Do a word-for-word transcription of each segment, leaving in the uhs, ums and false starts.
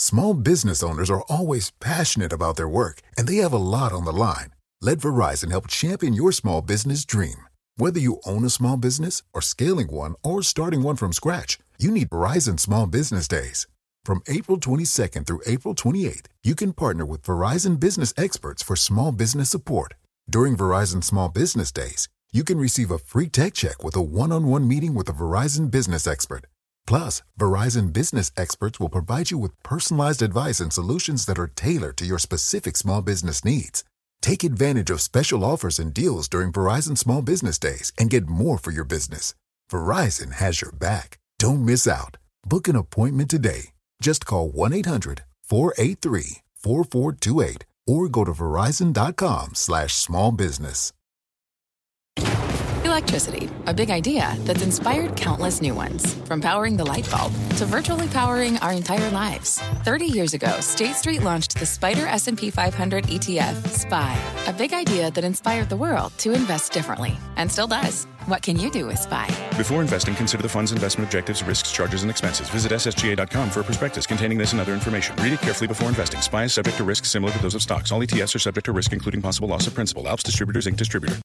Small business owners are always passionate about their work, and they have a lot on the line. Let Verizon help champion your small business dream. Whether you own a small business or scaling one or starting one from scratch, you need Verizon Small Business Days. From April twenty-second through April twenty-eighth, you can partner with Verizon business experts for small business support. During Verizon Small Business Days, you can receive a free tech check with a one-on-one meeting with a Verizon business expert. Plus, Verizon business experts will provide you with personalized advice and solutions that are tailored to your specific small business needs. Take advantage of special offers and deals during Verizon Small Business Days and get more for your business. Verizon has your back. Don't miss out. Book an appointment today. Just call one eight hundred four eight three four four two eight or go to verizon.com slash small business. Electricity, a big idea that's inspired countless new ones. From powering the light bulb to virtually powering our entire lives. thirty years ago, State Street launched the Spider S and P five hundred E T F, S P Y. A big idea that inspired the world to invest differently. And still does. What can you do with S P Y? Before investing, consider the fund's investment objectives, risks, charges, and expenses. Visit S S G A dot com for a prospectus containing this and other information. Read it carefully before investing. S P Y is subject to risks similar to those of stocks. All E T Fs are subject to risk, including possible loss of principal. Alps Distributors, Incorporated. Distributor.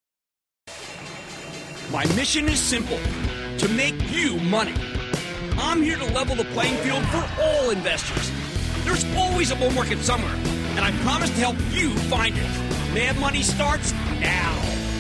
My mission is simple, to make you money. I'm here to level the playing field for all investors. There's always a bull market somewhere, and I promise to help you find it. Mad Money starts now.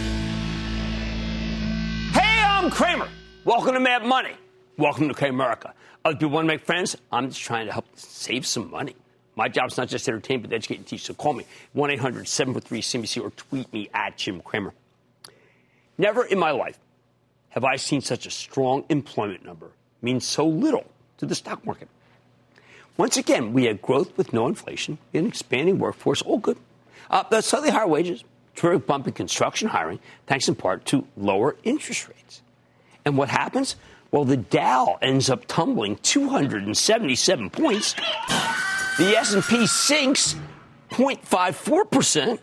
Hey, I'm Kramer. Welcome to Mad Money. Welcome to Kramerica. Other people want to make friends? I'm just trying to help save some money. My job's not just to entertain, but to educate and teach, so call me, one eight hundred seven four three C B C, or tweet me at Jim Cramer. Never in my life have I seen such a strong employment number mean so little to the stock market. Once again, we had growth with no inflation, an expanding workforce, all good. Uh, but slightly higher wages, terrific bump in construction hiring, thanks in part to lower interest rates. And what happens? Well, the Dow ends up tumbling two hundred seventy-seven points. The S and P sinks zero point five four percent.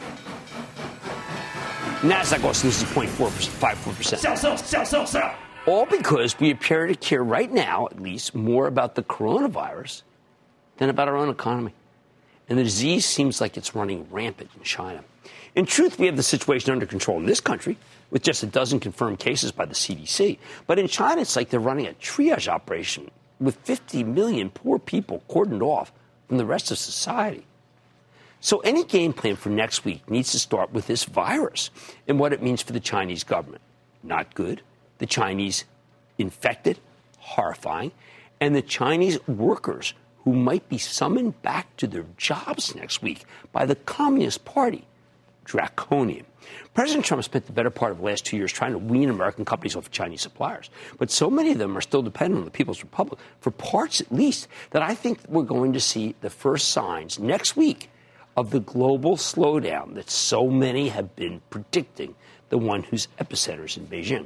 NASDAQ also loses zero point five four percent. Sell, sell, sell, sell, sell. All because we appear to care right now, at least, more about the coronavirus than about our own economy. And the disease seems like it's running rampant in China. In truth, we have the situation under control in this country, with just a dozen confirmed cases by the C D C. But in China, it's like they're running a triage operation with fifty million poor people cordoned off from the rest of society. So any game plan for next week needs to start with this virus and what it means for the Chinese government. Not good. The Chinese infected, horrifying, and the Chinese workers who might be summoned back to their jobs next week by the Communist Party. Draconian. President Trump spent the better part of the last two years trying to wean American companies off of Chinese suppliers. But so many of them are still dependent on the People's Republic, for parts at least, that I think we're going to see the first signs next week of the global slowdown that so many have been predicting, the one whose epicenter is in Beijing.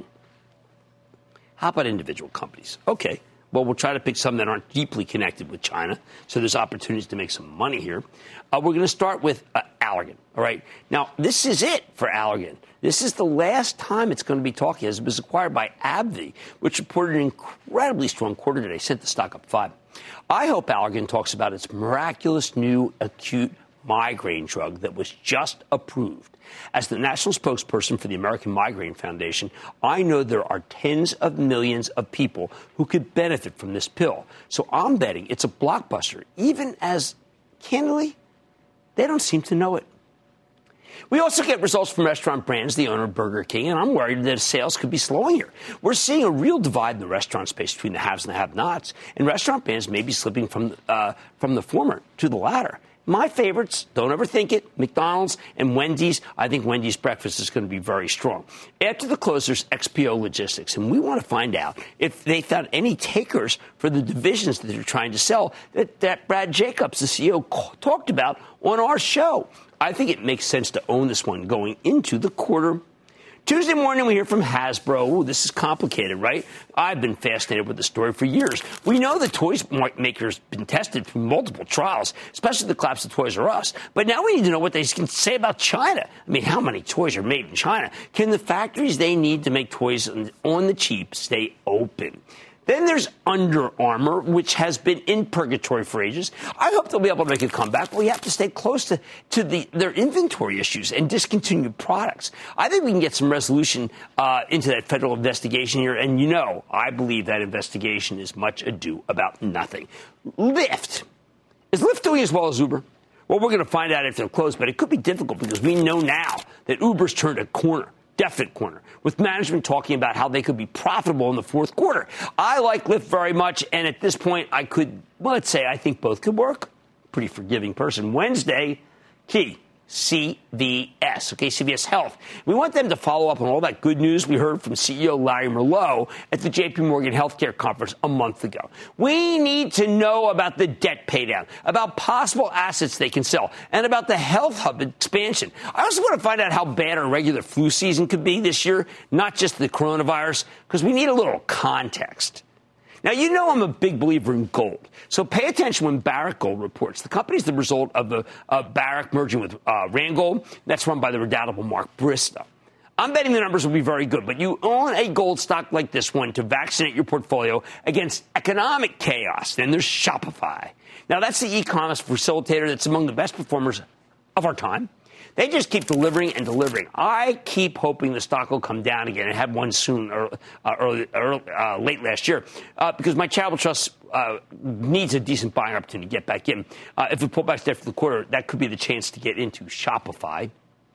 How about individual companies? Okay, well, we'll try to pick some that aren't deeply connected with China, so there's opportunities to make some money here. Uh, we're going to start with uh, Allergan, all right? Now, this is it for Allergan. This is the last time it's going to be talking, as it was acquired by AbbVie, which reported an incredibly strong quarter today, sent the stock up five. I hope Allergan talks about its miraculous new acute migraine drug that was just approved. As the national spokesperson for the American Migraine Foundation, I know there are tens of millions of people who could benefit from this pill. So I'm betting it's a blockbuster, even as, candidly, they don't seem to know it. We also get results from Restaurant Brands, the owner of Burger King, and I'm worried that sales could be slowing here. We're seeing a real divide in the restaurant space between the haves and the have-nots, and Restaurant Brands may be slipping from, uh, from the former to the latter. My favorites, don't overthink it, McDonald's and Wendy's. I think Wendy's breakfast is going to be very strong. After the close, there's X P O Logistics, and we want to find out if they found any takers for the divisions that they're trying to sell that, that Brad Jacobs, the C E O, talked about on our show. I think it makes sense to own this one going into the quarter. Tuesday morning, we hear from Hasbro. Ooh, this is complicated, right? I've been fascinated with the story for years. We know the toys maker's been tested through multiple trials, especially the collapse of Toys R Us. But now we need to know what they can say about China. I mean, how many toys are made in China? Can the factories they need to make toys on the cheap stay open? Then there's Under Armour, which has been in purgatory for ages. I hope they'll be able to make a comeback, but we have to stay close to, to the, their inventory issues and discontinued products. I think we can get some resolution uh, into that federal investigation here. And, you know, I believe that investigation is much ado about nothing. Lyft. Is Lyft doing as well as Uber? Well, we're going to find out if they're close, but it could be difficult because we know now that Uber's turned a corner. Definite corner, with management talking about how they could be profitable in the fourth quarter. I like Lyft very much, and at this point, I could, well, let's say I think both could work. Pretty forgiving person. Wednesday, key, C V S, okay, C V S Health. We want them to follow up on all that good news we heard from C E O Larry Merlo at the J P Morgan Healthcare Conference a month ago. We need to know about the debt paydown, about possible assets they can sell, and about the Health Hub expansion. I also want to find out how bad our regular flu season could be this year, not just the coronavirus, because we need a little context. Now, you know I'm a big believer in gold, so pay attention when Barrick Gold reports. The company is the result of the uh, Barrick merging with uh, Randgold. That's run by the redoubtable Mark Bristow. I'm betting the numbers will be very good, but you own a gold stock like this one to vaccinate your portfolio against economic chaos. Then there's Shopify. Now, that's the e-commerce facilitator that's among the best performers of our time. They just keep delivering and delivering. I keep hoping the stock will come down again and have one soon, or uh, early, early, uh, late last year, uh, because my charitable trust uh, needs a decent buying opportunity to get back in. Uh, if it pull back there for the quarter, that could be the chance to get into Shopify.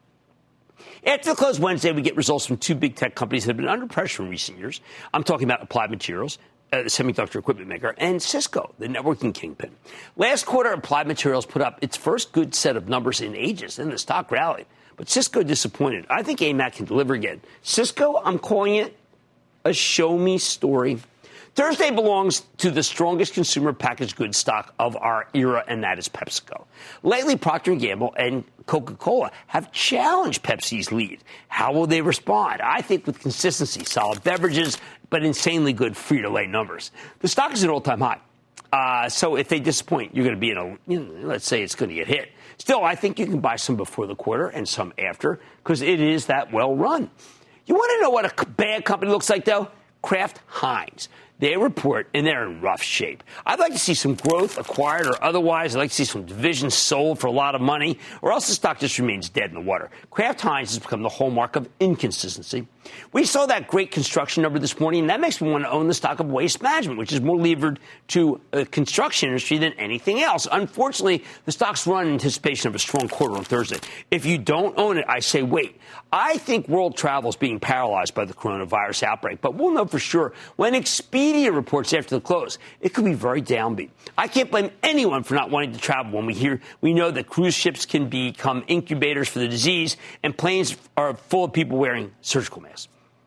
After the close Wednesday, we get results from two big tech companies that have been under pressure in recent years. I'm talking about Applied Materials, Uh, the semiconductor equipment maker, and Cisco, the networking kingpin. Last quarter, Applied Materials put up its first good set of numbers in ages, and the stock rallied. But Cisco disappointed. I think A M A C can deliver again. Cisco, I'm calling it a show-me story. Thursday belongs to the strongest consumer packaged goods stock of our era, and that is PepsiCo. Lately, Procter and Gamble and Coca-Cola have challenged Pepsi's lead. How will they respond? I think with consistency, solid beverages, but insanely good Frito-Lay numbers. The stock is at an all-time high. Uh, so if they disappoint, you're going to be in a, you know, let's say it's going to get hit. Still, I think you can buy some before the quarter and some after because it is that well run. You want to know what a bad company looks like, though? Kraft Heinz. They report, and they're in rough shape. I'd like to see some growth acquired or otherwise. I'd like to see some divisions sold for a lot of money, or else the stock just remains dead in the water. Kraft Heinz has become the hallmark of inconsistency. We saw that great construction number this morning, and that makes me want to own the stock of Waste Management, which is more levered to the construction industry than anything else. Unfortunately, the stock's run in anticipation of a strong quarter on Thursday. If you don't own it, I say wait. I think world travel is being paralyzed by the coronavirus outbreak, but we'll know for sure when Expedia reports after the close. It could be very downbeat. I can't blame anyone for not wanting to travel when we hear we know that cruise ships can become incubators for the disease and planes are full of people wearing surgical masks.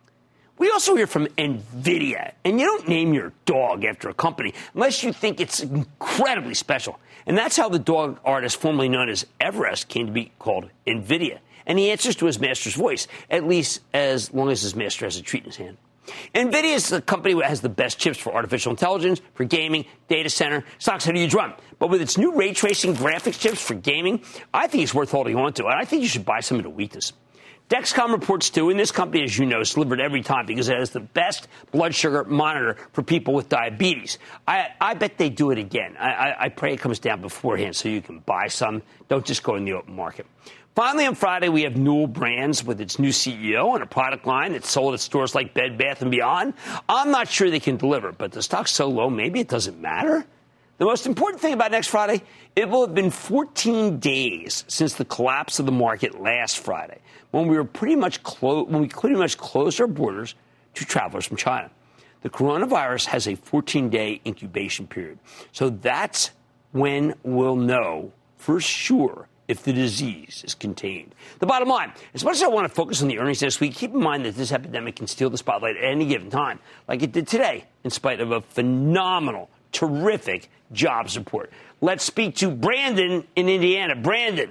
We also hear from NVIDIA, and you don't name your dog after a company unless you think it's incredibly special. And that's how the dog artist formerly known as Everest came to be called NVIDIA. And he answers to his master's voice, at least as long as his master has a treat in his hand. NVIDIA is the company that has the best chips for artificial intelligence, for gaming, data center, stocks at a huge run. But with its new ray tracing graphics chips for gaming, I think it's worth holding on to. And I think you should buy some at a weakness. Dexcom reports, too, and this company, as you know, is delivered every time because it has the best blood sugar monitor for people with diabetes. I, I bet they do it again. I, I, I pray it comes down beforehand so you can buy some. Don't just go in the open market. Finally, on Friday, we have Newell Brands with its new C E O and a product line that's sold at stores like Bed Bath and Beyond. I'm not sure they can deliver, but the stock's so low, maybe it doesn't matter. The most important thing about next Friday, it will have been fourteen days since the collapse of the market last Friday, when we were pretty much clo- when we pretty much closed our borders to travelers from China. The coronavirus has a fourteen-day incubation period, so that's when we'll know for sure if the disease is contained. The bottom line, as much as I want to focus on the earnings this week, keep in mind that this epidemic can steal the spotlight at any given time, like it did today, in spite of a phenomenal, terrific jobs report. Let's speak to Brandon in Indiana. Brandon.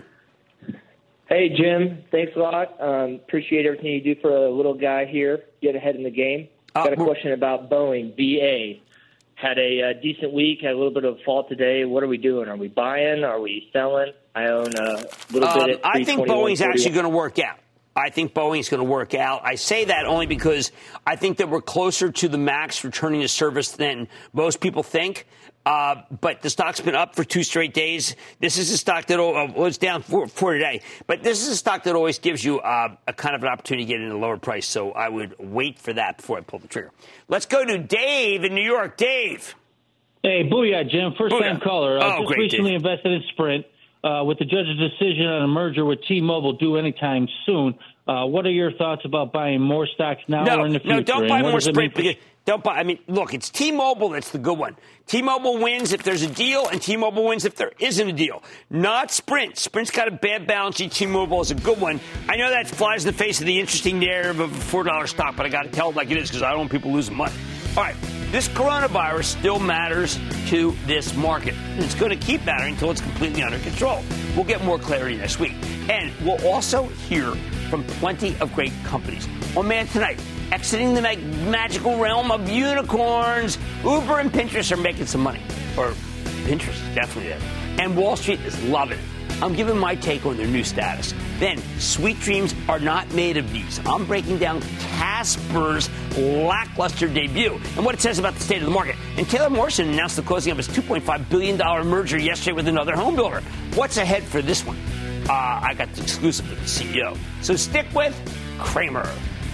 Hey, Jim. Thanks a lot. Um, appreciate everything you do for a little guy here. Get ahead in the game. Uh, Got a question about Boeing, B A. Had a uh, decent week, had a little bit of a fall today. What are we doing? Are we buying? Are we selling? I own a little um, bit at I think Boeing's actually going to work out. I think Boeing's going to work out. I say that only because I think that we're closer to the MAX returning to service than most people think. Uh, but the stock's been up for two straight days. This is a stock that uh, was down for, for today. But this is a stock that always gives you uh, a kind of an opportunity to get in a lower price. So I would wait for that before I pull the trigger. Let's go to Dave in New York. Dave. Hey, booyah, Jim. First-time caller. I oh, just great, recently Dave. invested in Sprint. Uh, with the judge's decision on a merger with T-Mobile due anytime soon, uh, what are your thoughts about buying more stocks now no, or in the future? No, don't buy and more Sprint. For- don't buy. I mean, look, it's T-Mobile that's the good one. T-Mobile wins if there's a deal, and T-Mobile wins if there isn't a deal. Not Sprint. Sprint's got a bad balance sheet. T-Mobile is a good one. I know that flies in the face of the interesting narrative of a four dollar stock, but I got to tell it like it is because I don't want people losing money. All right. This coronavirus still matters to this market. And it's going to keep mattering until it's completely under control. We'll get more clarity next week. And we'll also hear from plenty of great companies. On Man Tonight, exiting the mag- magical realm of unicorns, Uber and Pinterest are making some money. Or Pinterest, definitely is. And Wall Street is loving it. I'm giving my take on their new status. Then, sweet dreams are not made of these. I'm breaking down Casper's lackluster debut and what it says about the state of the market. And Taylor Morrison announced the closing of his two point five billion dollars merger yesterday with another home builder. What's ahead for this one? Uh, I got the exclusive with the C E O. So stick with Cramer.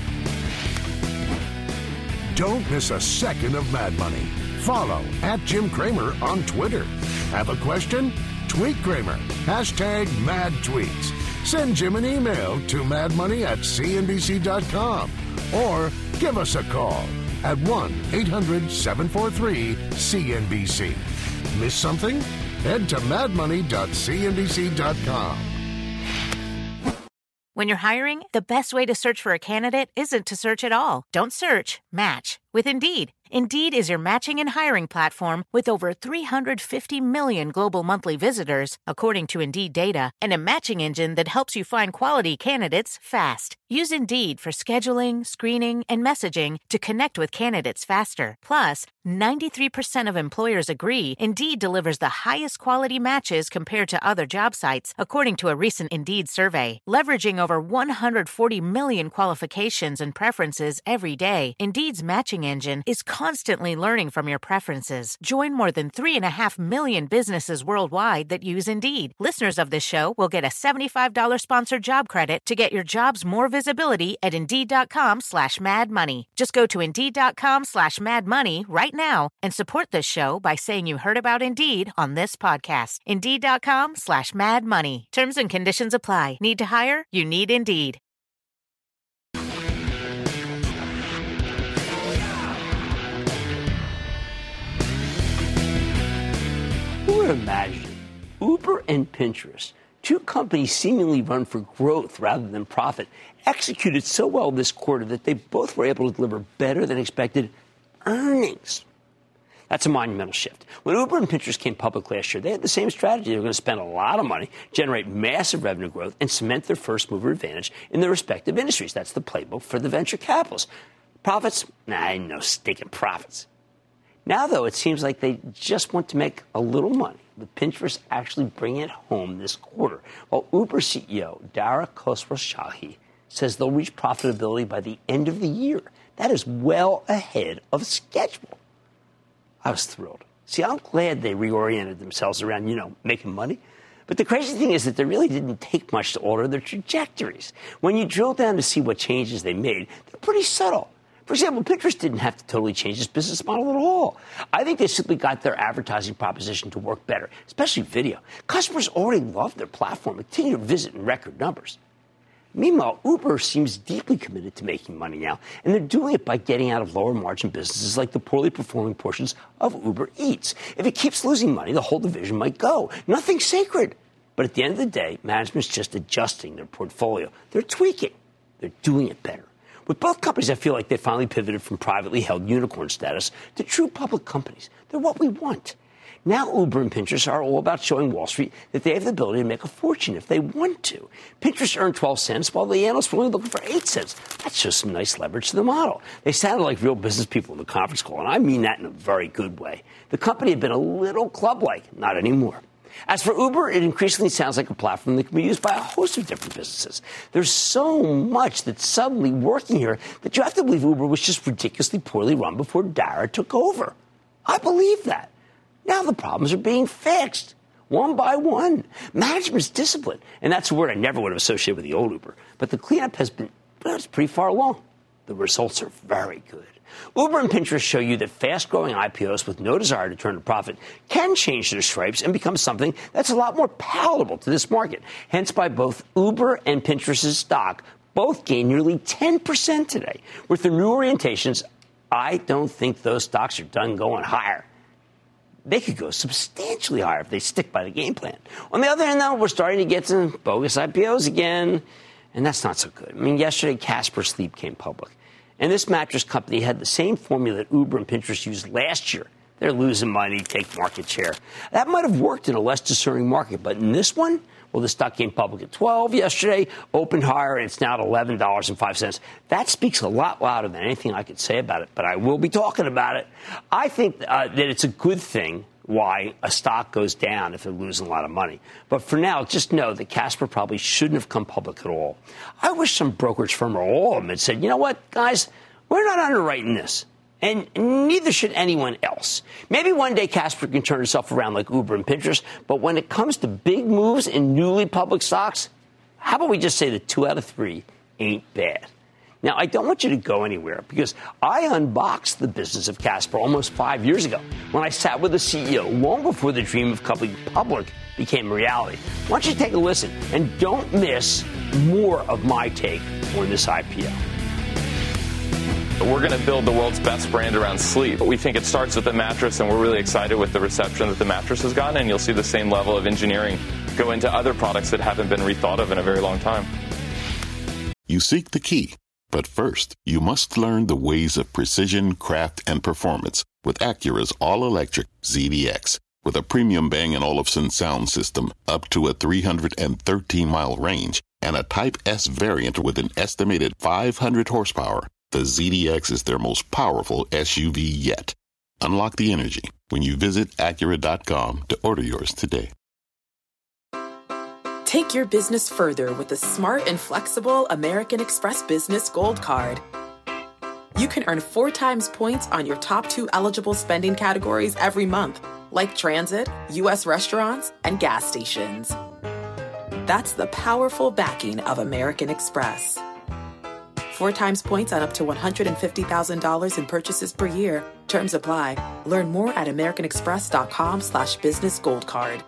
Don't miss a second of Mad Money. Follow at Jim Cramer on Twitter. Have a question? Tweet Cramer. Hashtag Mad Tweets. Send Jim an email to madmoney at c n b c dot com or give us a call at one eight hundred seven four three C N B C. Miss something? Head to mad money dot c n b c dot com. When you're hiring, the best way to search for a candidate isn't to search at all. Don't search, match with Indeed. Indeed is your matching and hiring platform with over three hundred fifty million global monthly visitors, according to Indeed data, and a matching engine that helps you find quality candidates fast. Use Indeed for scheduling, screening, and messaging to connect with candidates faster. Plus, ninety-three percent of employers agree Indeed delivers the highest quality matches compared to other job sites, according to a recent Indeed survey. Leveraging over one hundred forty million qualifications and preferences every day, Indeed's matching engine is constantly learning from your preferences. Join more than three and a half million businesses worldwide that use Indeed. Listeners of this show will get a seventy-five dollars sponsored job credit to get your jobs more visibility at Indeed.com slash Mad Money. Just go to Indeed.com slash Mad Money right now and support this show by saying you heard about Indeed on this podcast. Indeed.com slash Mad Money. Terms and conditions apply. Need to hire? You need Indeed. Who would imagine Uber and Pinterest, two companies seemingly run for growth rather than profit, executed so well this quarter that they both were able to deliver better than expected earnings? That's a monumental shift. When Uber and Pinterest came public last year, they had the same strategy. They were going to spend a lot of money, generate massive revenue growth, and cement their first mover advantage in their respective industries. That's the playbook for the venture capitalists. Profits? Nah, no stinking profits. Now, though, it seems like they just want to make a little money, with Pinterest actually bringing it home this quarter, while Uber C E O Dara Khosrowshahi says they'll reach profitability by the end of the year. That is well ahead of schedule. I was thrilled. See, I'm glad they reoriented themselves around, you know, making money. But the crazy thing is that they really didn't take much to alter their trajectories. When you drill down to see what changes they made, they're pretty subtle. For example, Pinterest didn't have to totally change its business model at all. I think they simply got their advertising proposition to work better, especially video. Customers already love their platform and continue to visit in record numbers. Meanwhile, Uber seems deeply committed to making money now, and they're doing it by getting out of lower margin businesses like the poorly performing portions of Uber Eats. If it keeps losing money, the whole division might go. Nothing's sacred. But at the end of the day, management's just adjusting their portfolio. They're tweaking. They're doing it better. With both companies, I feel like they finally pivoted from privately held unicorn status to true public companies. They're what we want. Now Uber and Pinterest are all about showing Wall Street that they have the ability to make a fortune if they want to. Pinterest earned twelve cents, while the analysts were only looking for eight cents. That shows some nice leverage to the model. They sounded like real business people in the conference call, and I mean that in a very good way. The company had been a little club-like, not anymore. As for Uber, it increasingly sounds like a platform that can be used by a host of different businesses. There's so much that's suddenly working here that you have to believe Uber was just ridiculously poorly run before Dara took over. I believe that. Now the problems are being fixed, one by one. Management's discipline, and that's a word I never would have associated with the old Uber. But the cleanup has been, well, it's pretty far along. The results are very good. Uber and Pinterest show you that fast-growing I P Os with no desire to turn a profit can change their stripes and become something that's a lot more palatable to this market. Hence, by both Uber and Pinterest's stock both gained nearly ten percent today. With their new orientations, I don't think those stocks are done going higher. They could go substantially higher if they stick by the game plan. On the other hand, though, we're starting to get some bogus I P Os again, and that's not so good. I mean, yesterday, Casper Sleep came public. And this mattress company had the same formula that Uber and Pinterest used last year. They're losing money, take market share. That might have worked in a less discerning market, but in this one, well, the stock came public at twelve yesterday, opened higher, and it's now at eleven dollars and five cents. That speaks a lot louder than anything I could say about it, but I will be talking about it. I think uh, that it's a good thing why a stock goes down if they're losing a lot of money. But for now, just know that Casper probably shouldn't have come public at all. I wish some brokerage firm or all of them had said, you know what, guys, we're not underwriting this. And neither should anyone else. Maybe one day Casper can turn itself around like Uber and Pinterest. But when it comes to big moves in newly public stocks, how about we just say that two out of three ain't bad? Now, I don't want you to go anywhere because I unboxed the business of Casper almost five years ago when I sat with the C E O long before the dream of coming public became a reality. Why don't you take a listen and don't miss more of my take on this I P O. We're going to build the world's best brand around sleep. We think it starts with the mattress, and we're really excited with the reception that the mattress has gotten, and you'll see the same level of engineering go into other products that haven't been rethought of in a very long time. You seek the key, but first, you must learn the ways of precision, craft, and performance with Acura's all-electric Z D X. With a premium Bang & Olufsen sound system up to a three hundred thirteen mile range and a Type S variant with an estimated five hundred horsepower, the Z D X is their most powerful S U V yet. Unlock the energy when you visit Acura dot com to order yours today. Take your business further with the smart and flexible American Express Business Gold Card. You can earn four times points on your top two eligible spending categories every month, like transit, U S restaurants, and gas stations. That's the powerful backing of American Express. Four times points on up to one hundred fifty thousand dollars in purchases per year. Terms apply. Learn more at americanexpress.com slash business gold card.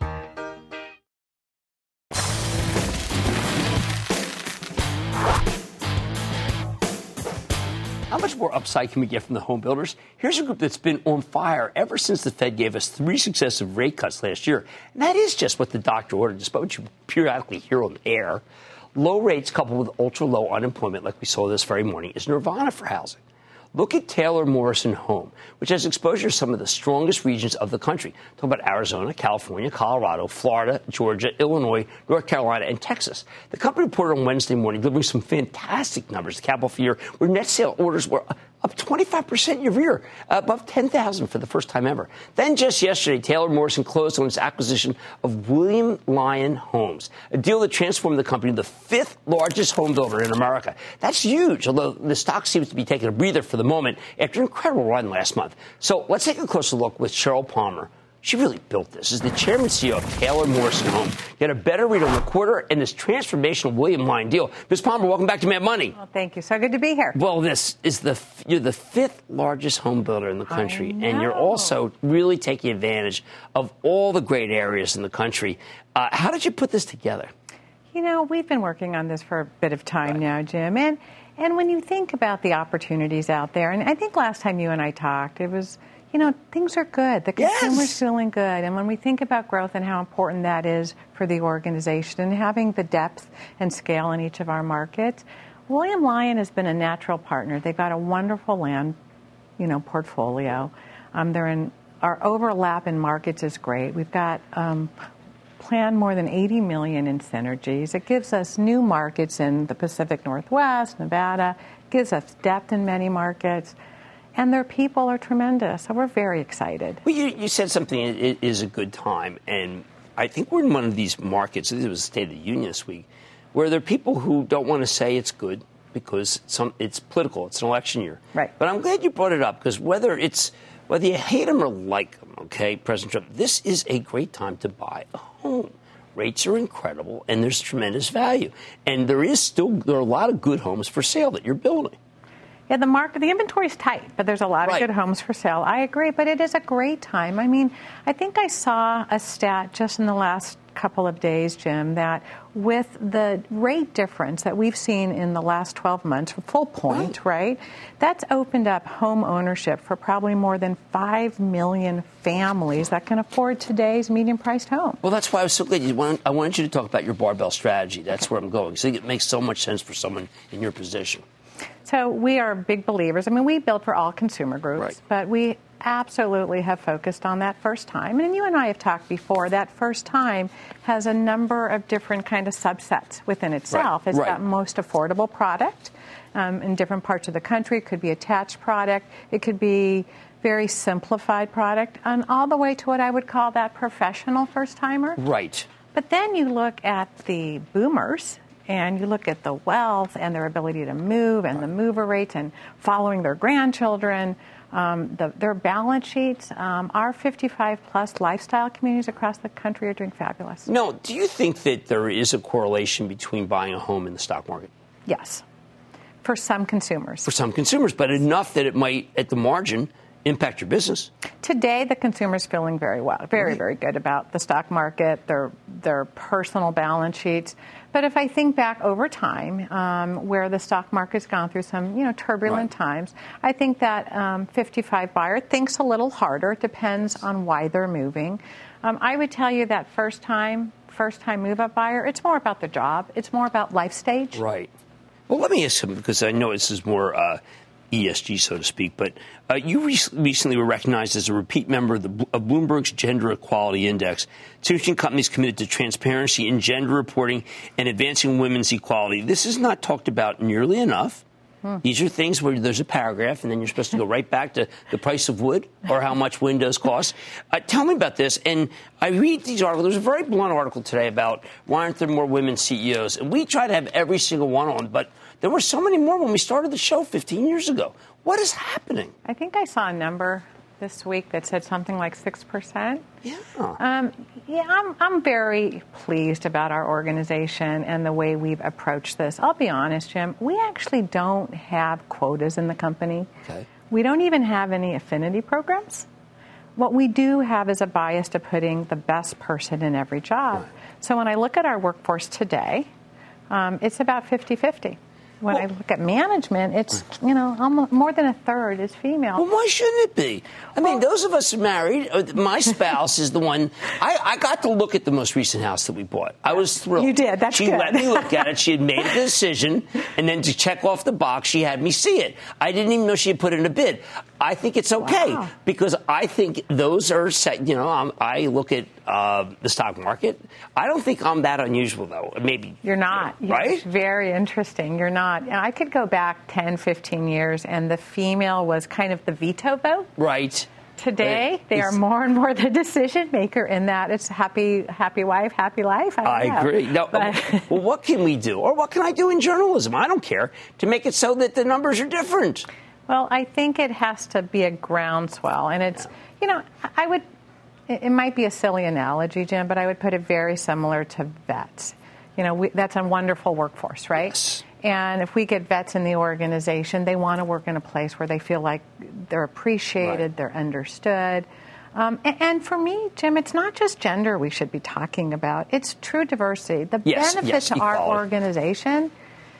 How much more upside can we get from the home builders? Here's a group that's been on fire ever since the Fed gave us three successive rate cuts last year. And that is just what the doctor ordered, despite what you periodically hear on the air. Low rates coupled with ultra-low unemployment, like we saw this very morning, is nirvana for housing. Look at Taylor Morrison Home, which has exposure to some of the strongest regions of the country. Talk about Arizona, California, Colorado, Florida, Georgia, Illinois, North Carolina, and Texas. The company reported on Wednesday morning, delivering some fantastic numbers. The capital for year, where net sale orders were up twenty-five percent year over year, above ten thousand for the first time ever. Then just yesterday, Taylor Morrison closed on its acquisition of William Lyon Homes, a deal that transformed the company into the fifth largest home builder in America. That's huge, although the stock seems to be taking a breather for the moment after an incredible run last month. So let's take a closer look with Sheryl Palmer. She really built this. As the chairman and C E O of Taylor Morrison Home, get a better read on the quarter and this transformational William Lyon deal. Miz Palmer, welcome back to Mad Money. Well, thank you. So good to be here. Well, this is the you're the fifth largest home builder in the country, and you're also really taking advantage of all the great areas in the country. Uh, how did you put this together? You know, we've been working on this for a bit of time right. now, Jim, and and when you think about the opportunities out there, and I think last time you and I talked, it was. You know, things are good. The consumer's yes. feeling good. And when we think about growth and how important that is for the organization and having the depth and scale in each of our markets, William Lyon has been a natural partner. They've got a wonderful land, you know, portfolio. Um, they're in our overlap in markets is great. We've got um, planned more than eighty million dollars in synergies. It gives us new markets in the Pacific Northwest, Nevada. It gives us depth in many markets. And their people are tremendous. So we're very excited. Well, you, you said something, it is a good time. And I think we're in one of these markets, it was the State of the Union this week, where there are people who don't want to say it's good because some, it's political. It's an election year. Right. But I'm glad you brought it up because whether it's whether you hate them or like them, okay, President Trump, this is a great time to buy a home. Rates are incredible, and there's tremendous value. And there is still there are a lot of good homes for sale that you're building. Yeah, the market, the inventory is tight, but there's a lot of right. good homes for sale. I agree, but it is a great time. I mean, I think I saw a stat just in the last couple of days, Jim, that with the rate difference that we've seen in the last twelve months, full point, right, that's opened up home ownership for probably more than five million families that can afford today's medium-priced home. Well, that's why I was so glad. You want, I wanted you to talk about your barbell strategy. That's okay. Where I'm going. So it makes so much sense for someone in your position. So we are big believers. I mean, we build for all consumer groups, right. but we absolutely have focused on that first time. And you and I have talked before, that first time has a number of different kind of subsets within itself. Right. It's right. got most affordable product um, in different parts of the country. It could be attached product. It could be very simplified product, and all the way to what I would call that professional first-timer. Right. But then you look at the boomers, and you look at the wealth and their ability to move and the mover rates and following their grandchildren, um, the, their balance sheets. Um, our fifty-five plus lifestyle communities across the country are doing fabulous. No, do you think that there is a correlation between buying a home and the stock market? Yes, for some consumers. For some consumers, but enough that it might, at the margin, impact your business. Today, the consumer's feeling very well, very, right. very good about the stock market, their their personal balance sheets. But if I think back over time, um, where the stock market's gone through some, you know, turbulent right. times, I think that um, fifty-five buyer thinks a little harder. It depends on why they're moving. Um, I would tell you that first time, first time move-up buyer, it's more about the job. It's more about life stage. Right. Well, let me ask you, because I know this is more uh, E S G, so to speak, but uh, you re- recently were recognized as a repeat member of, the, of Bloomberg's Gender Equality Index. Two companies committed to transparency in gender reporting and advancing women's equality. This is not talked about nearly enough. Hmm. These are things where there's a paragraph, and then you're supposed to go right back to the price of wood or how much windows cost. Uh, tell me about this. And I read these articles. There's a very blunt article today about why aren't there more women C E Os? And we try to have every single one on, but there were so many more when we started the show fifteen years ago. What is happening? I think I saw a number this week that said something like six percent. Yeah. Um, yeah, I'm, I'm very pleased about our organization and the way we've approached this. I'll be honest, Jim, we actually don't have quotas in the company. Okay. We don't even have any affinity programs. What we do have is a bias to putting the best person in every job. Right. So when I look at our workforce today, um, it's about fifty-fifty. When well, I look at management, it's, you know, almost more than a third is female. Well, why shouldn't it be? I well, mean, those of us married, my spouse is the one. I, I got to look at the most recent house that we bought. I was thrilled. You did. That's she good. She let me look at it. She had made a decision, and then to check off the box, she had me see it. I didn't even know she had put in a bid. I think it's okay wow. because I think those are, you know, I'm, I look at uh, the stock market. I don't think I'm that unusual, though. Maybe. You're not. You know, right? It's very interesting. You're not. I could go back ten, fifteen years, and the female was kind of the veto vote. Right. Today, right. they it's, are more and more the decision maker in that it's happy, happy wife, happy life. I, I agree. No, well, what can we do, or what can I do in journalism? I don't care to make it so that the numbers are different. Well, I think it has to be a groundswell, and it's, you know, I would, it might be a silly analogy, Jim, but I would put it very similar to vets. You know, we, that's a wonderful workforce, right? Yes. And if we get vets in the organization, they want to work in a place where they feel like they're appreciated, right. they're understood. Um, and, and for me, Jim, it's not just gender we should be talking about. It's true diversity. The yes, benefit yes, to equality. our organization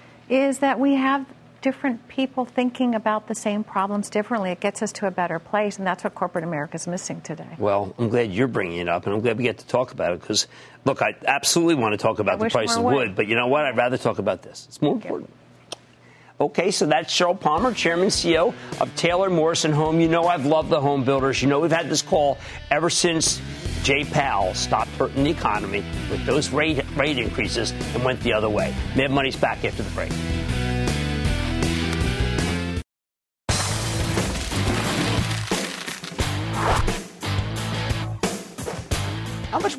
is that we have different people thinking about the same problems differently. It gets us to a better place, and that's what corporate America is missing today. Well, I'm glad you're bringing it up, and I'm glad we get to talk about it because, look, I absolutely want to talk about I the price of wood, wood, but you know what? I'd rather talk about this. It's more important. Okay, so that's Sheryl Palmer, Chairman and C E O of Taylor Morrison Home. You know I've loved the home builders. You know we've had this call ever since Jay Powell stopped hurting the economy with those rate, rate increases and went the other way. Mad Money's back after the break.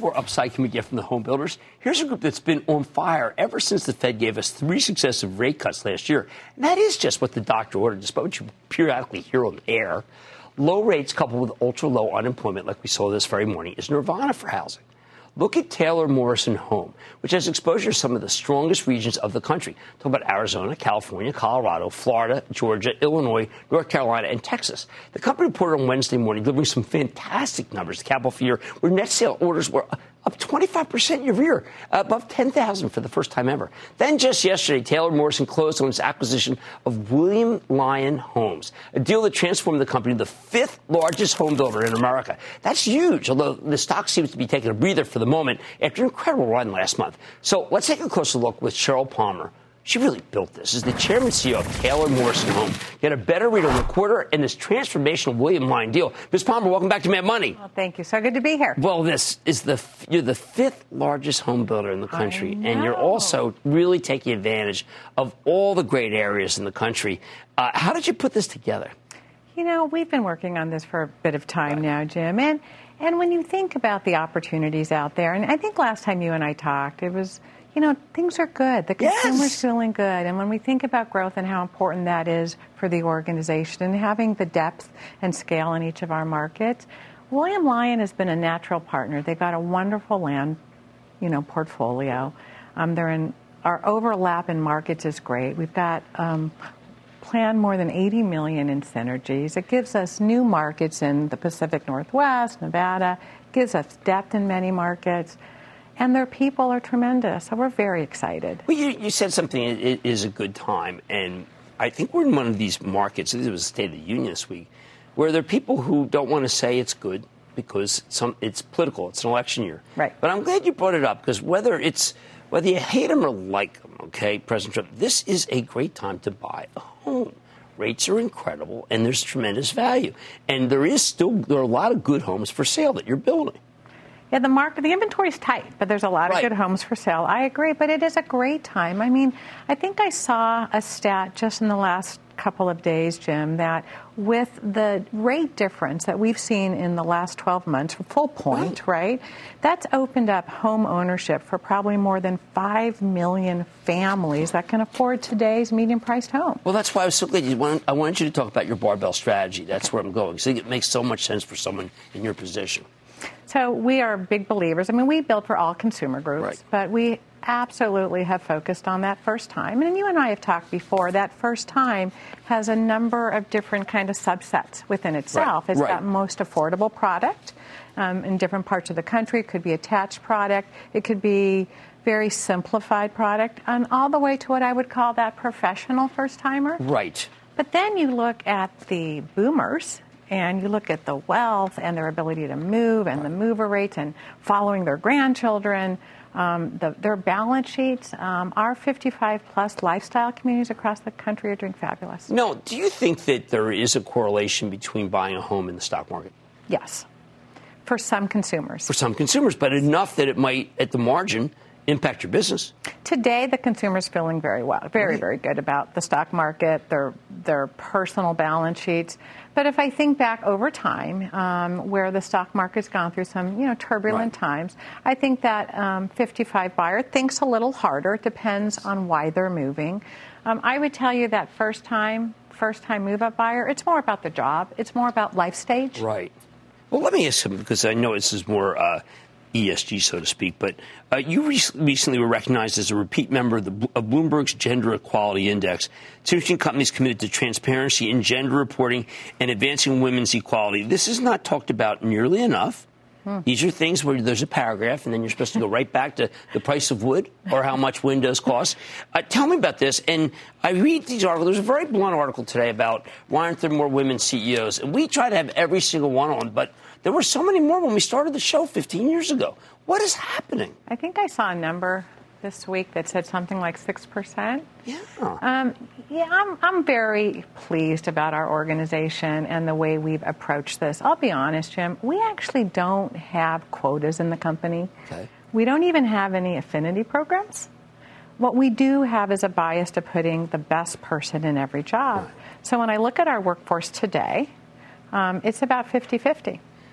more upside can we get from the home builders? Here's a group that's been on fire ever since the Fed gave us three successive rate cuts last year. And that is just what the doctor ordered, despite what you periodically hear on the air. Low rates coupled with ultra-low unemployment, like we saw this very morning, is nirvana for housing. Look at Taylor Morrison Home, which has exposure to some of the strongest regions of the country. Talk about Arizona, California, Colorado, Florida, Georgia, Illinois, North Carolina, and Texas. The company reported on Wednesday morning, delivering some fantastic numbers. The capital for year, where net sale orders were up twenty-five percent year over year, above ten thousand for the first time ever. Then just yesterday, Taylor Morrison closed on its acquisition of William Lyon Homes, a deal that transformed the company to the fifth largest home builder in America. That's huge, although the stock seems to be taking a breather for the moment after an incredible run last month. So let's take a closer look with Sheryl Palmer. She really built this. As the chairman and C E O of Taylor Morrison Home, get a better read on the quarter and this transformational William Lyon deal. Miz Palmer, welcome back to Mad Money. Well, thank you. So good to be here. Well, this is the you're the fifth largest home builder in the country, and you're also really taking advantage of all the great areas in the country. Uh, how did you put this together? You know, we've been working on this for a bit of time right. now, Jim, and and when you think about the opportunities out there, and I think last time you and I talked, it was. You know, things are good. The consumer's yes. feeling good. And when we think about growth and how important that is for the organization and having the depth and scale in each of our markets, William Lyon has been a natural partner. They've got a wonderful land, you know, portfolio. Um, they're in our overlap in markets is great. We've got um, planned more than eighty million dollars in synergies. It gives us new markets in the Pacific Northwest, Nevada. It gives us depth in many markets. And their people are tremendous, so we're very excited. Well, you, you said something it is a good time, and I think we're in one of these markets, this was the State of the Union this week, where there are people who don't want to say it's good because some, it's political, it's an election year. Right. But I'm glad you brought it up, because whether it's whether you hate them or like them, okay, President Trump, this is a great time to buy a home. Rates are incredible, and there's tremendous value. And there is still there are a lot of good homes for sale that you're building. Yeah, the market, the inventory is tight, but there's a lot of right. good homes for sale. I agree, but it is a great time. I mean, I think I saw a stat just in the last couple of days, Jim, that with the rate difference that we've seen in the last twelve months, full point, right, that's opened up home ownership for probably more than five million families that can afford today's medium-priced home. Well, that's why I was so glad you wanted, I wanted you to talk about your barbell strategy. That's where I'm going. So it makes so much sense for someone in your position. So we are big believers. I mean, we build for all consumer groups, right. but we absolutely have focused on that first time. And you and I have talked before, that first time has a number of different kind of subsets within itself. Right. It's right. got most affordable product um, in different parts of the country. It could be attached product. It could be very simplified product, and all the way to what I would call that professional first-timer. Right. But then you look at the boomers, and you look at the wealth and their ability to move and the mover rates and following their grandchildren, um, the, their balance sheets. Um, our fifty-five plus lifestyle communities across the country are doing fabulous. No, do you think that there is a correlation between buying a home and the stock market? Yes, for some consumers. For some consumers, but enough that it might, at the margin, impact your business. Today, the consumer's feeling very well, very, very good about the stock market, their their personal balance sheets. But if I think back over time, um, where the stock market's gone through some, you know, turbulent right. times, I think that um, fifty-five buyer thinks a little harder. It depends on why they're moving. Um, I would tell you that first time, first time move up buyer, it's more about the job. It's more about life stage. Right. Well, let me ask you, because I know this is more uh, E S G, so to speak, but uh, you re- recently were recognized as a repeat member of, the, of Bloomberg's Gender Equality Index. Two companies committed to transparency in gender reporting and advancing women's equality. This is not talked about nearly enough. Hmm. These are things where there's a paragraph, and then you're supposed to go right back to the price of wood or how much windows cost. Uh, tell me about this. And I read these articles. There's a very blunt article today about why aren't there more women C E Os? And we try to have every single one on, but there were so many more when we started the show fifteen years ago. What is happening? I think I saw a number this week that said something like six percent. Yeah. Um, yeah, I'm, I'm very pleased about our organization and the way we've approached this. I'll be honest, Jim, we actually don't have quotas in the company. Okay. We don't even have any affinity programs. What we do have is a bias to putting the best person in every job. Right. So when I look at our workforce today, um, it's about fifty-fifty.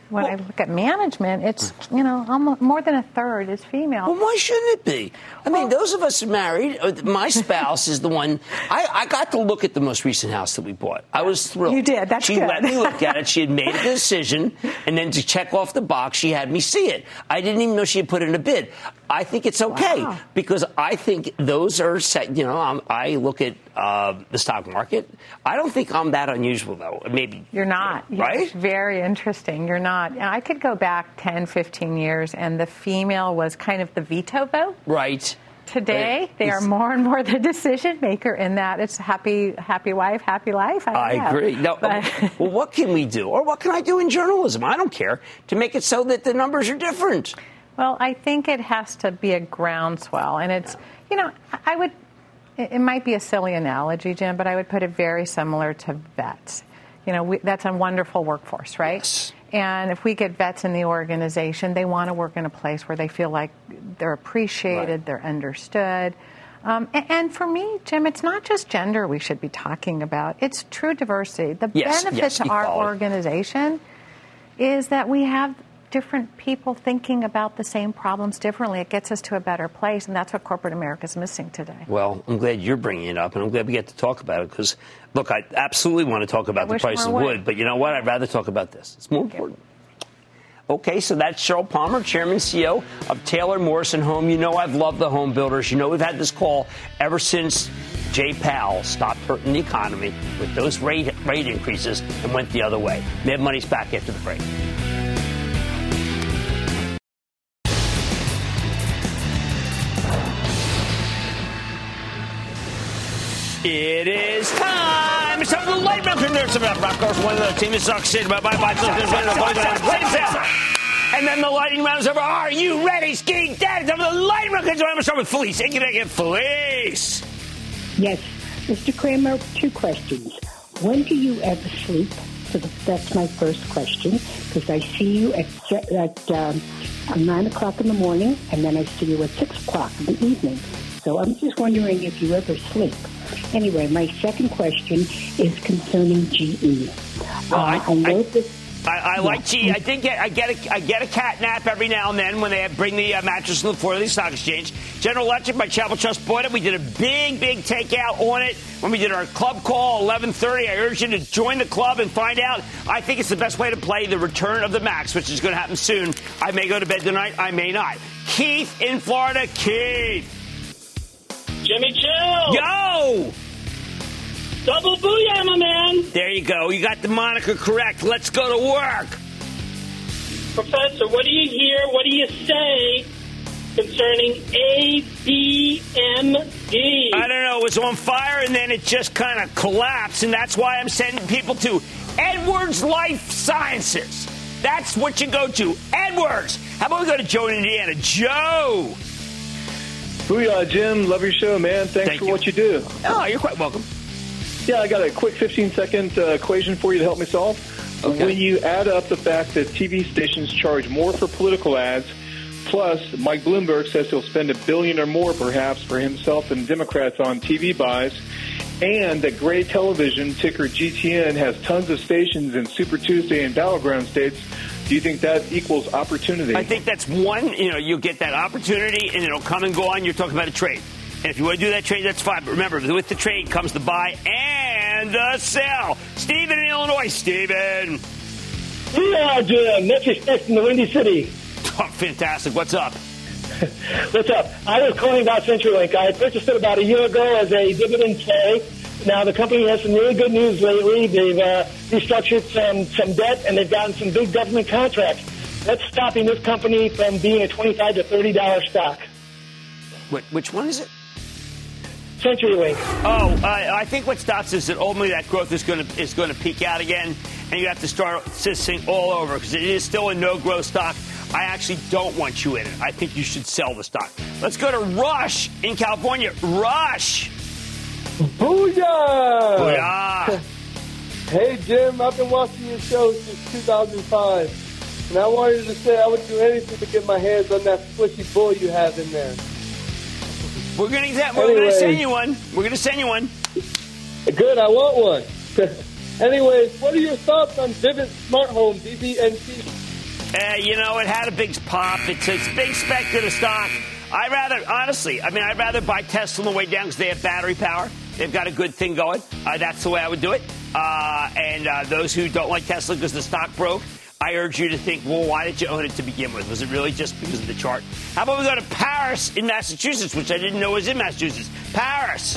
when well, I look at management, it's, you know, almost more than a third is female. Well, why shouldn't it be? I well, mean, those of us married, my spouse is the one. I, I got to look at the most recent house that we bought. I was thrilled. You did. That's she good. let me look at it. She had made a decision, and then to check off the box, she had me see it. I didn't even know she had put in a bid. I think it's okay wow. because I think those are set. You know, I'm, I look at uh, the stock market. I don't think I'm that unusual, though. Maybe you're not, right? Yes, very interesting. You're not. I could go back ten, fifteen years, and the female was kind of the veto vote. Right. Today, right. they it's, are more and more the decision maker in that it's happy, happy wife, happy life. I, I know. agree. No, well, what can we do, or what can I do in journalism? I don't care to make it so that the numbers are different. Well, I think it has to be a groundswell. And it's, you know, I would, it might be a silly analogy, Jim, but I would put it very similar to vets. You know, we, that's a wonderful workforce, right? Yes. And if we get vets in the organization, they want to work in a place where they feel like they're appreciated, right. they're understood. Um, and, and for me, Jim, it's not just gender we should be talking about. It's true diversity. The yes, benefit yes, to our organization is that we have different people thinking about the same problems differently. It gets us to a better place, and that's what corporate America is missing today. Well, I'm glad you're bringing it up, and I'm glad we get to talk about it because, look, I absolutely want to talk about I the price of wood, wood, but you know what? I'd rather talk about this. It's more important. Okay, so that's Sheryl Palmer, Chairman and C E O of Taylor Morrison Home. You know I've loved the home builders. You know we've had this call ever since Jay Powell stopped hurting the economy with those rate, rate increases and went the other way. Mad Money's back after the break. It is time. It's time for the light round. There's some rock stars. One of the team is succeeded. Bye bye bye. And then the lighting round is over. Are you ready, Ski Dad? Time for the lighting round. I'm going to start with Felice. Thank you, thank you, Felice. Yes, Mister Cramer. Two questions. When do you ever sleep? So that's my first question. Because I see you at at um, nine o'clock in the morning, and then I see you at six o'clock in the evening. So I'm just wondering if you ever sleep. Anyway, my second question is concerning G E. Well, uh, I, I know I, that. I, I like G E. I did get I get a, I get a cat nap every now and then when they bring the uh, mattress to the floor of the stock exchange. General Electric, my Chapel Trust bought it. We did a big, big takeout on it when we did our club call eleven thirty. I urge you to join the club and find out. I think it's the best way to play the return of the Max, which is going to happen soon. I may go to bed tonight. I may not. Keith in Florida. Keith. Jimmy Chill. Yo. Double booyah, my man. There you go. You got the moniker correct. Let's go to work. Professor, what do you hear? What do you say concerning A B M D? I don't know. It was on fire, and then it just kind of collapsed, and that's why I'm sending people to Edwards Life Sciences. That's what you go to. Edwards. How about we go to Joe in Indiana? Joe. Booyah, Jim. Love your show, man. Thanks Thank for you. what you do. Oh, you're quite welcome. Yeah, I got a quick fifteen-second uh, equation for you to help me solve. Okay. When you add up the fact that T V stations charge more for political ads, plus Mike Bloomberg says he'll spend a billion or more perhaps for himself and Democrats on T V buys, and that Gray Television, ticker G T N, has tons of stations in Super Tuesday and Battleground states, do you think that equals opportunity? I think that's one, you know, you'll get that opportunity and it'll come and go on. You're talking about a trade. And if you want to do that trade, that's fine. But remember, with the trade comes the buy and the sell. Stephen in Illinois. Stephen. Yeah, Jim. Memphis, Texas, in the Windy City. Oh, fantastic. What's up? What's up? I was calling about CenturyLink. I had purchased it about a year ago as a dividend play. Now, the company has some really good news lately. They've uh, restructured some, some debt, and they've gotten some big government contracts. What's stopping this company from being a twenty-five to thirty dollars stock? What, which one is it? CenturyLink. Oh, uh, I think what stops is that ultimately that growth is going to is going to peak out again, and you have to start assisting all over because it is still a no-growth stock. I actually don't want you in it. I think you should sell the stock. Let's go to Rush in California. Rush. Booyah! Booyah! Hey, Jim, I've been watching your show since two thousand five, and I wanted to say I would do anything to get my hands on that squishy bull you have in there. We're going to we're going to send you one. We're going to send you one. Good, I want one. Anyways, what are your thoughts on Vivint Smart Home, V V N T? Uh, you know, it had a big pop. It's a big speculative stock. I'd rather, honestly, I mean, I'd rather buy Tesla on the way down because they have battery power. They've got a good thing going. Uh, that's the way I would do it. Uh, and uh, those who don't like Tesla because the stock broke, I urge you to think, well, why did you own it to begin with? Was it really just because of the chart? How about we go to Paris in Massachusetts, which I didn't know was in Massachusetts. Paris.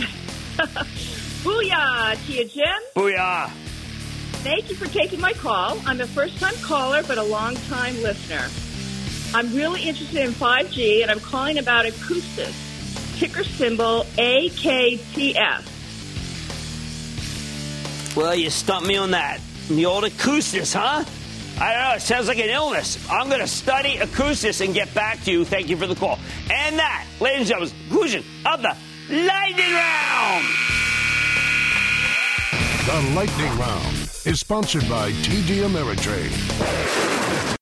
Booyah to you, Jim. Booyah. Thank you for taking my call. I'm a first-time caller, but a long-time listener. I'm really interested in five G, and I'm calling about Akoustis, ticker symbol A K T S. Well, you stumped me on that. The old Akoustis, huh? I don't know. It sounds like an illness. I'm going to study Akoustis and get back to you. Thank you for the call. And that, ladies and gentlemen, is the conclusion of the Lightning Round. The Lightning Round is sponsored by T D Ameritrade.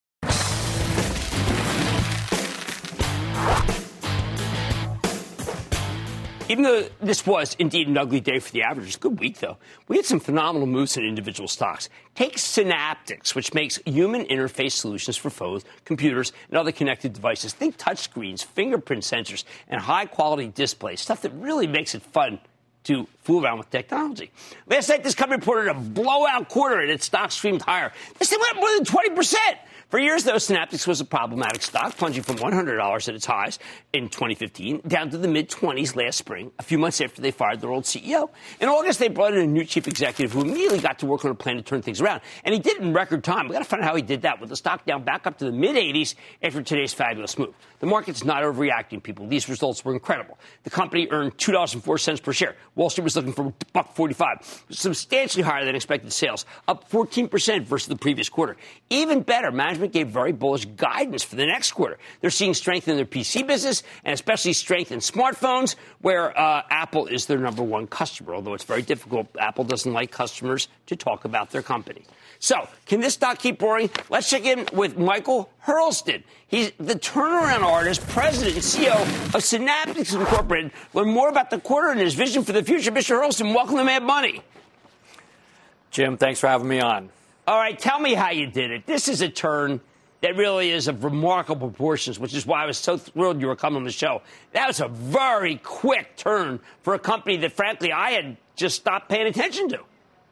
Even though this was indeed an ugly day for the averages, good week, though, we had some phenomenal moves in individual stocks. Take Synaptics, which makes human interface solutions for phones, computers, and other connected devices. Think touchscreens, fingerprint sensors, and high-quality displays, stuff that really makes it fun to fool around with technology. Last night, this company reported a blowout quarter, and its stock streamed higher. This thing went up more than twenty percent. For years, though, Synaptics was a problematic stock, plunging from one hundred dollars at its highs in twenty fifteen down to the mid-twenties last spring, a few months after they fired their old C E O. In August, they brought in a new chief executive who immediately got to work on a plan to turn things around. And he did it in record time. We've got to find out how he did that, with the stock down back up to the mid-eighties after today's fabulous move. The market's not overreacting, people. These results were incredible. The company earned two dollars and four cents per share. Wall Street was looking for one dollar forty-five, substantially higher than expected sales, up fourteen percent versus the previous quarter. Even better, management gave very bullish guidance for the next quarter. They're seeing strength in their P C business, and especially strength in smartphones, where uh, Apple is their number one customer, although it's very difficult. Apple doesn't like customers to talk about their company. So, can this stock keep roaring? Let's check in with Michael Hurlston. He's the turnaround artist, president, and C E O of Synaptics Incorporated. Learn more about the quarter and his vision for the future. Mister Hurlston, welcome to Mad Money. Jim, thanks for having me on. All right, tell me how you did it. This is a turn that really is of remarkable proportions, which is why I was so thrilled you were coming on the show. That was a very quick turn for a company that, frankly, I had just stopped paying attention to.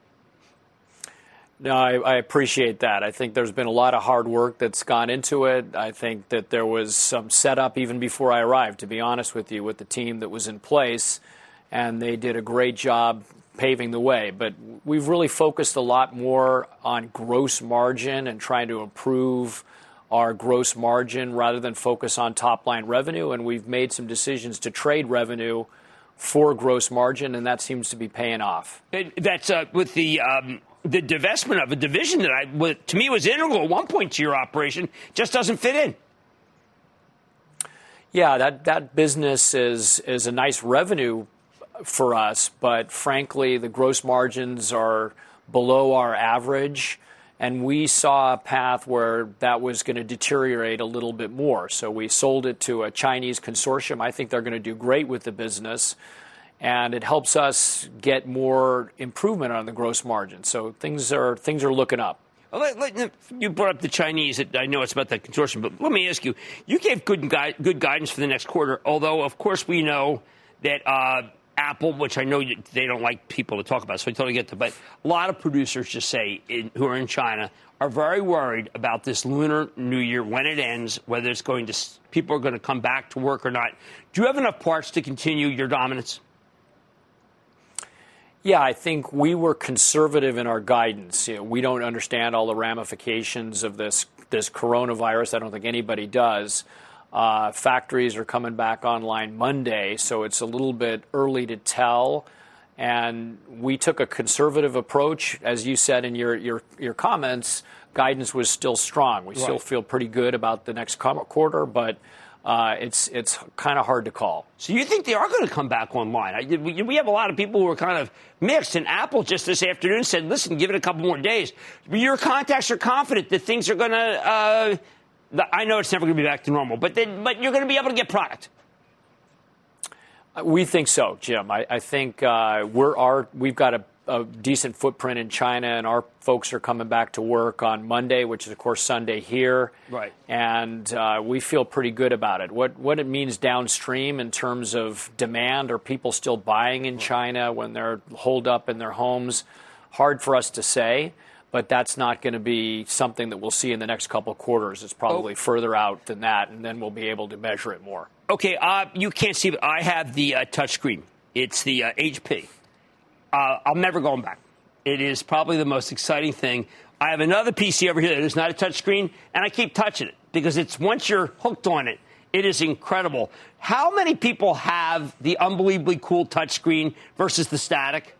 No, I, I appreciate that. I think there's been a lot of hard work that's gone into it. I think that there was some setup even before I arrived, to be honest with you, with the team that was in place, and they did a great job paving the way. But we've really focused a lot more on gross margin and trying to improve our gross margin rather than focus on top-line revenue, and we've made some decisions to trade revenue for gross margin, and that seems to be paying off. That's uh, with the um, the divestment of a division that, I, to me, was integral at one point to your operation, just doesn't fit in. Yeah, that, that business is is a nice revenue for us, but frankly, the gross margins are below our average. And we saw a path where that was going to deteriorate a little bit more. So we sold it to a Chinese consortium. I think they're going to do great with the business. And it helps us get more improvement on the gross margin. So things are things are looking up. Well, let, let, you brought up the Chinese. I know it's about that consortium. But let me ask you, you gave good, gui- good guidance for the next quarter, although, of course, we know that uh, Apple, which I know they don't like people to talk about, so I totally get that. But a lot of producers just say, in, who are in China, are very worried about this Lunar New Year, when it ends, whether it's going to, people are going to come back to work or not. Do you have enough parts to continue your dominance? Yeah, I think we were conservative in our guidance. You know, we don't understand all the ramifications of this this coronavirus. I don't think anybody does. Uh, factories are coming back online Monday, so it's a little bit early to tell. And we took a conservative approach. As you said in your, your, your comments, guidance was still strong. We right. still feel pretty good about the next quarter, but uh, it's it's kind of hard to call. So you think they are going to come back online? I, we, we have a lot of people who are kind of mixed, and Apple just this afternoon said, listen, give it a couple more days. Your contacts are confident that things are going to... Uh, I know it's never going to be back to normal, but then, but you're going to be able to get product. We think so, Jim. I, I think uh, we're our, we've got a, a decent footprint in China, and our folks are coming back to work on Monday, which is, of course, Sunday here. Right. And uh, we feel pretty good about it. What what it means downstream in terms of demand, are people still buying in China when they're holed up in their homes? Hard for us to say, but that's not going to be something that we'll see in the next couple of quarters. It's probably oh. further out than that, and then we'll be able to measure it more. Okay, uh, you can't see, but I have the uh, touchscreen. It's the uh, H P. Uh, I'm never going back. It is probably the most exciting thing. I have another P C over here that is not a touchscreen, and I keep touching it because it's once you're hooked on it, it is incredible. How many people have the unbelievably cool touchscreen versus the static?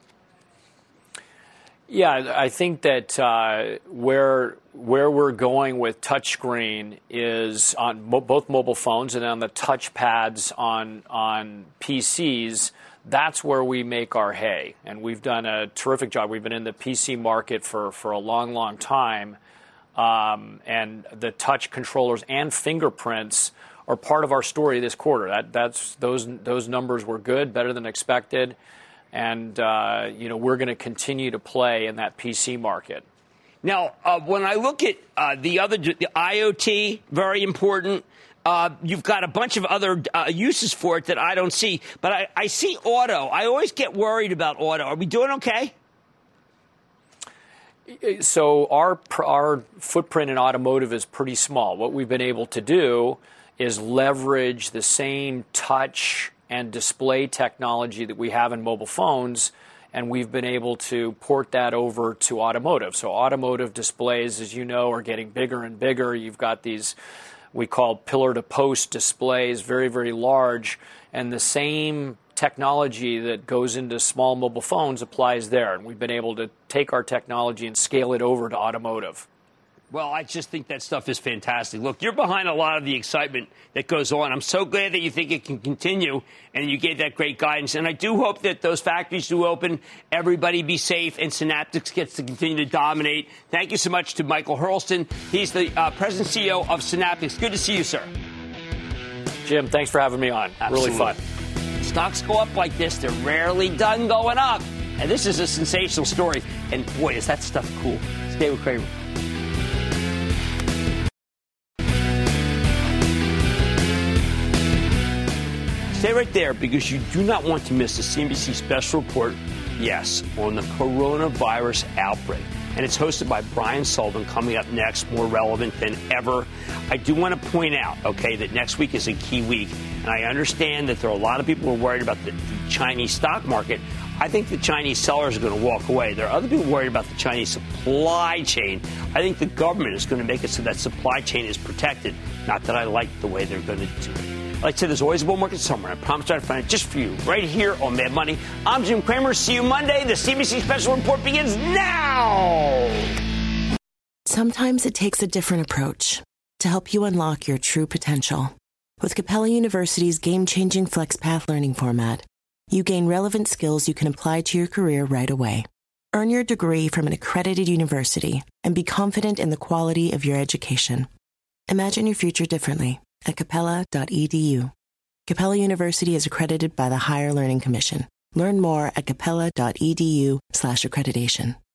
Yeah, I think that uh, where where we're going with touchscreen is on mo- both mobile phones and on the touch pads on on P Cs. That's where we make our hay, and we've done a terrific job. We've been in the P C market for, for a long, long time, um, and the touch controllers and fingerprints are part of our story this quarter. That that's those those numbers were good, better than expected. And, uh, you know, we're going to continue to play in that P C market. Now, uh, when I look at uh, the other, the IoT, very important. Uh, you've got a bunch of other uh, uses for it that I don't see. But I, I see auto. I always get worried about auto. Are we doing okay? So our our footprint in automotive is pretty small. What we've been able to do is leverage the same touch and display technology that we have in mobile phones, and we've been able to port that over to automotive. So automotive displays, as you know, are getting bigger and bigger. You've got these we call pillar-to-post displays, very, very large, and the same technology that goes into small mobile phones applies there. And we've been able to take our technology and scale it over to automotive. Well, I just think that stuff is fantastic. Look, you're behind a lot of the excitement that goes on. I'm so glad that you think it can continue, and you gave that great guidance. And I do hope that those factories do open, everybody be safe, and Synaptics gets to continue to dominate. Thank you so much to Michael Hurlston. He's the uh, president and C E O of Synaptics. Good to see you, sir. Jim, thanks for having me on. Absolutely. Really fun. Stocks go up like this. They're rarely done going up. And this is a sensational story. And, boy, is that stuff cool. Stay with Cramer. Stay right there, because you do not want to miss a C N B C special report, yes, on the coronavirus outbreak. And it's hosted by Brian Sullivan, coming up next, more relevant than ever. I do want to point out, okay, that next week is a key week. And I understand that there are a lot of people who are worried about the, the Chinese stock market. I think the Chinese sellers are going to walk away. There are other people worried about the Chinese supply chain. I think the government is going to make it so that supply chain is protected. Not that I like the way they're going to do it. Like I said, there's always a bull market somewhere. I promise I'll find it just for you, right here on Mad Money. I'm Jim Cramer. See you Monday. The C B C Special Report begins now. Sometimes it takes a different approach to help you unlock your true potential. With Capella University's game-changing FlexPath learning format, you gain relevant skills you can apply to your career right away. Earn your degree from an accredited university and be confident in the quality of your education. Imagine your future differently at capella dot e d u. Capella University is accredited by the Higher Learning Commission. Learn more at capella dot e d u slash accreditation.